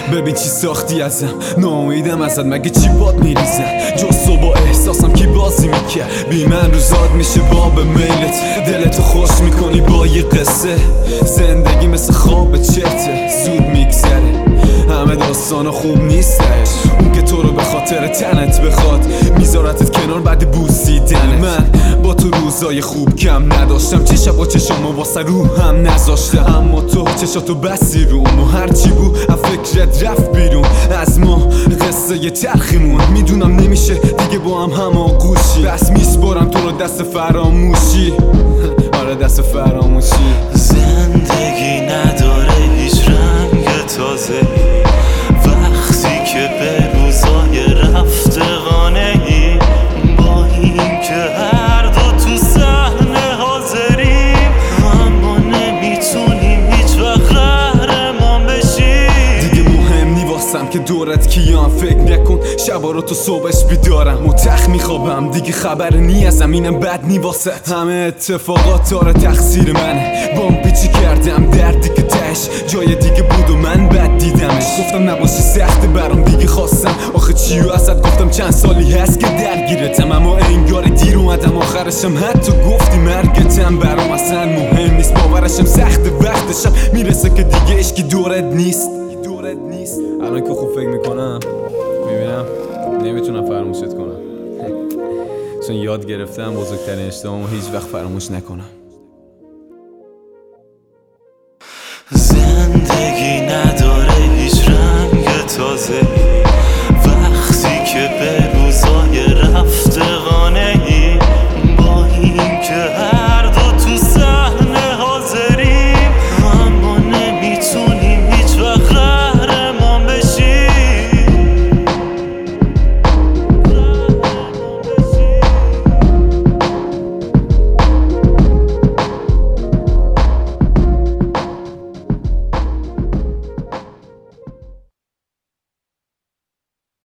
ببین چی ساختی ازم، ناامیدم ازت، مگه چی باد میریزم جز تو با احساسم کی بازی میکرد بی من روزات میشه باب میلت، دلتو خوش میکنی با یه قصه، زندگی مثل خواب چرته زود میگذره، همه داستانا خوب نیستش، اون که تو رو به خاطر تنت بخواد میذارتت کنار بعد بوسیدنت. من با تو روزای خوب کم نداشتم، چه شب با چشام واسه روحم نذاشتم، اما تو چشاتو بسی روم و هرچی بود از فکرت رفت بیرون، از ما قصه یه تلخیمون، میدونم نمیشه دیگه با هم هماغوشی، بس میسپارم تو رو دست فراموشی آره دست فراموشی. زندگی نداره هیچ رنگ تازه وقتی که به روزای رفتگانه ای، با این که هر دو تو صحنه حاضریم اما نمیتونیم هیچ وقت قهرمان بشیم. دیگه مهم نی واسم که دورت کیام، فکر نکن شبا رو تو صبحش بیدارم و تخت میخوابم، دیگه خبر نی ازم اینم بد نی واسط، همه اتفاقات داره تقصیر منه، بام پیچی کردم دردی که تش جای دیگه بود و من بد دیدمش، گفتم نباشی سخت برام دیگه خواستم آخه چیو ازت گفتم چند سالی هست که درگیرتم، اما انگار دیر اومدم آخرشم حتی گفتی مرگتم، برام اصلا مهم نیست باورشم سخت وقتشم میرسه که دیگه اشکی دورت نیست. الان که خوب فکر میکنم میبینم نمیتونم فراموشت کنم چون یاد گرفتم بزرگترین اشتباهمو هیچ وقت فراموش نکنم.